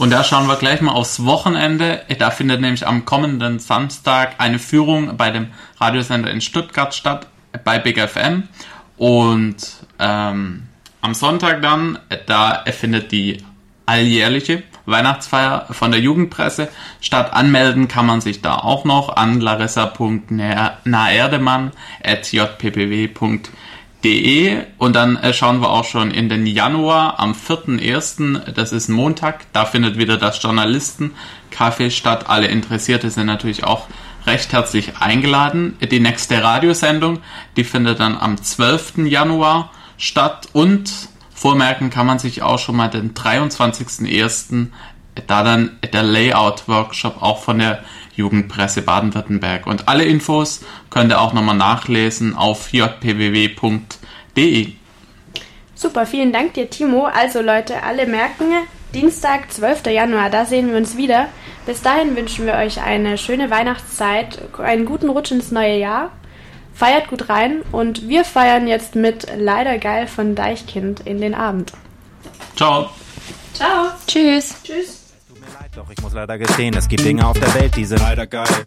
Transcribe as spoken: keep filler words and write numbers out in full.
Und da schauen wir gleich mal aufs Wochenende. Da findet nämlich am kommenden Samstag eine Führung bei dem Radiosender in Stuttgart statt, bei Big F M. Und ähm, am Sonntag dann, da findet die alljährliche Weihnachtsfeier von der Jugendpresse statt. Anmelden kann man sich da auch noch an larissa punkt naerdemann at j p p w punkt de. Und dann äh, schauen wir auch schon in den Januar am vierten ersten, das ist Montag, da findet wieder das Journalisten-Café statt. Alle Interessierte sind natürlich auch recht herzlich eingeladen. Die nächste Radiosendung, die findet dann am zwölften Januar statt, und vormerken kann man sich auch schon mal den dreiundzwanzigsten ersten, da dann der Layout-Workshop auch von der Jugendpresse Baden-Württemberg. Und alle Infos könnt ihr auch nochmal nachlesen auf j p w w punkt de. Super, vielen Dank dir, Timo. Also Leute, alle merken, Dienstag, zwölften Januar, da sehen wir uns wieder. Bis dahin wünschen wir euch eine schöne Weihnachtszeit, einen guten Rutsch ins neue Jahr. Feiert gut rein, und wir feiern jetzt mit Leider geil von Deichkind in den Abend. Ciao. Ciao. Tschüss. Tschüss. Tut mir leid, doch ich muss leider gestehen, es gibt Dinge auf der Welt, die sind leider geil.